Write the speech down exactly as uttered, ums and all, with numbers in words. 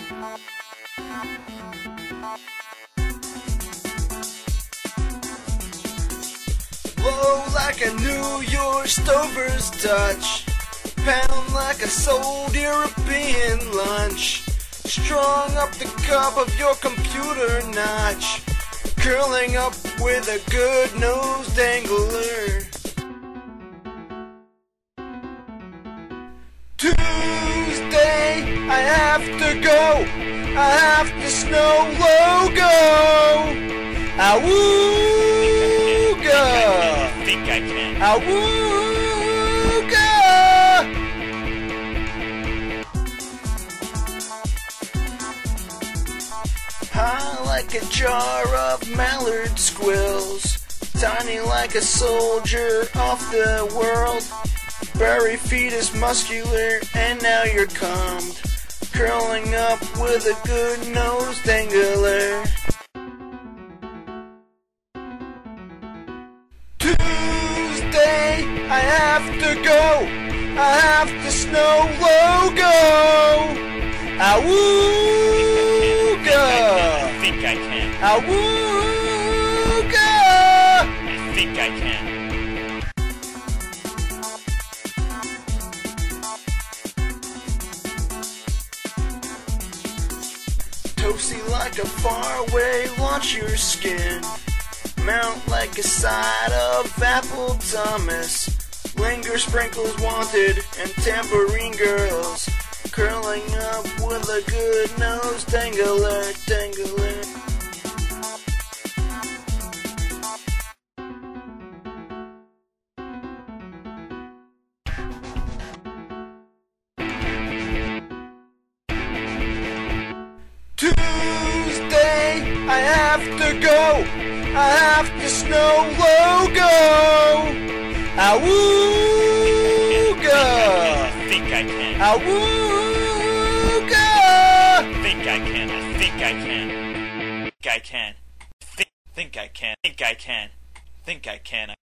Blow like a New York stover's touch, pound like a sold European lunch, strung up the cup of your computer notch, curling up with a good nose dangler. Tuesday, I have to go, I have to snow logo. Awooga! I think I can. Awooga! High like a jar of mallard squills, tiny like a soldier off the world. Berry fetus muscular, and now you're cummed, curling up with a good nose dangler. Tuesday, I have to go, I have to snow logo. Awooga! I think I can. Awooga! I think I can. Toasty like a faraway launch your skin, mount like a side of apple Thomas, linger sprinkles wanted and tambourine girls, curling up with a good nose dangler, dangler. Tuesday, I have to go, I have to snow logo. Awooga! I think I can. Awooga! I think I can. I think I can. Think I can. Think, think I can. Think I can. Think I can.